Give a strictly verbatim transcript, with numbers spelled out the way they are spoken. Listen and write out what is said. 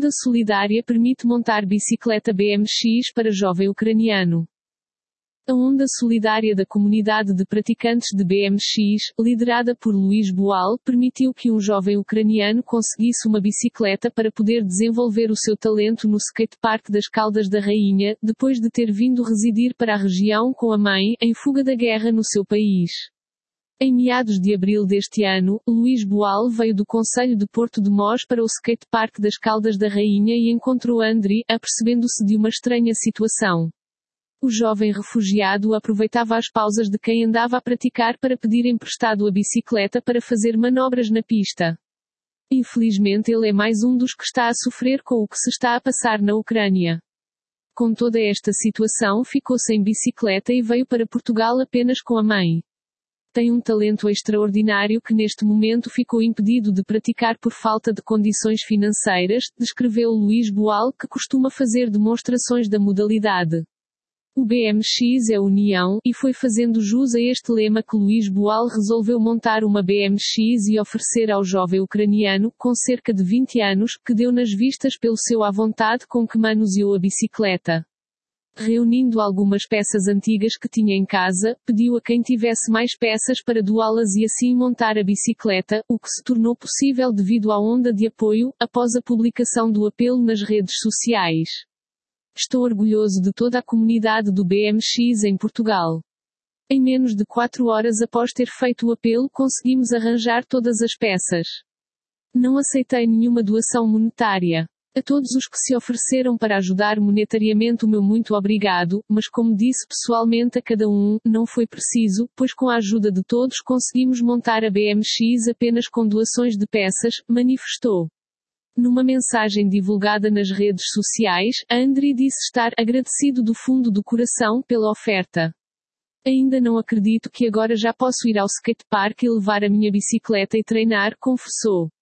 Onda solidária permite montar bicicleta B M X para jovem ucraniano. A Onda Solidária da comunidade de praticantes de B M X, liderada por Luís Boal, permitiu que um jovem ucraniano conseguisse uma bicicleta para poder desenvolver o seu talento no skatepark das Caldas da Rainha, depois de ter vindo residir para a região com a mãe, em fuga da guerra no seu país. Em meados de abril deste ano, Luís Boal veio do concelho de Porto de Mós para o skatepark das Caldas da Rainha e encontrou Andri, apercebendo-se de uma estranha situação. O jovem refugiado aproveitava as pausas de quem andava a praticar para pedir emprestado a bicicleta para fazer manobras na pista. Infelizmente ele é mais um dos que está a sofrer com o que se está a passar na Ucrânia. Com toda esta situação ficou sem bicicleta e veio para Portugal apenas com a mãe. Tem um talento extraordinário que neste momento ficou impedido de praticar por falta de condições financeiras, descreveu Luís Boal, que costuma fazer demonstrações da modalidade. O B M X é união, e foi fazendo jus a este lema que Luís Boal resolveu montar uma B M X e oferecer ao jovem ucraniano, com cerca de vinte anos, que deu nas vistas pelo seu à vontade com que manuseou a bicicleta. Reunindo algumas peças antigas que tinha em casa, pediu a quem tivesse mais peças para doá-las e assim montar a bicicleta, o que se tornou possível devido à onda de apoio, após a publicação do apelo nas redes sociais. Estou orgulhoso de toda a comunidade do B M X em Portugal. Em menos de quatro horas após ter feito o apelo conseguimos arranjar todas as peças. Não aceitei nenhuma doação monetária. A todos os que se ofereceram para ajudar monetariamente o meu muito obrigado, mas como disse pessoalmente a cada um, não foi preciso, pois com a ajuda de todos conseguimos montar a B M X apenas com doações de peças, manifestou. Numa mensagem divulgada nas redes sociais, Andri disse estar agradecido do fundo do coração pela oferta. Ainda não acredito que agora já posso ir ao skatepark e levar a minha bicicleta e treinar, confessou.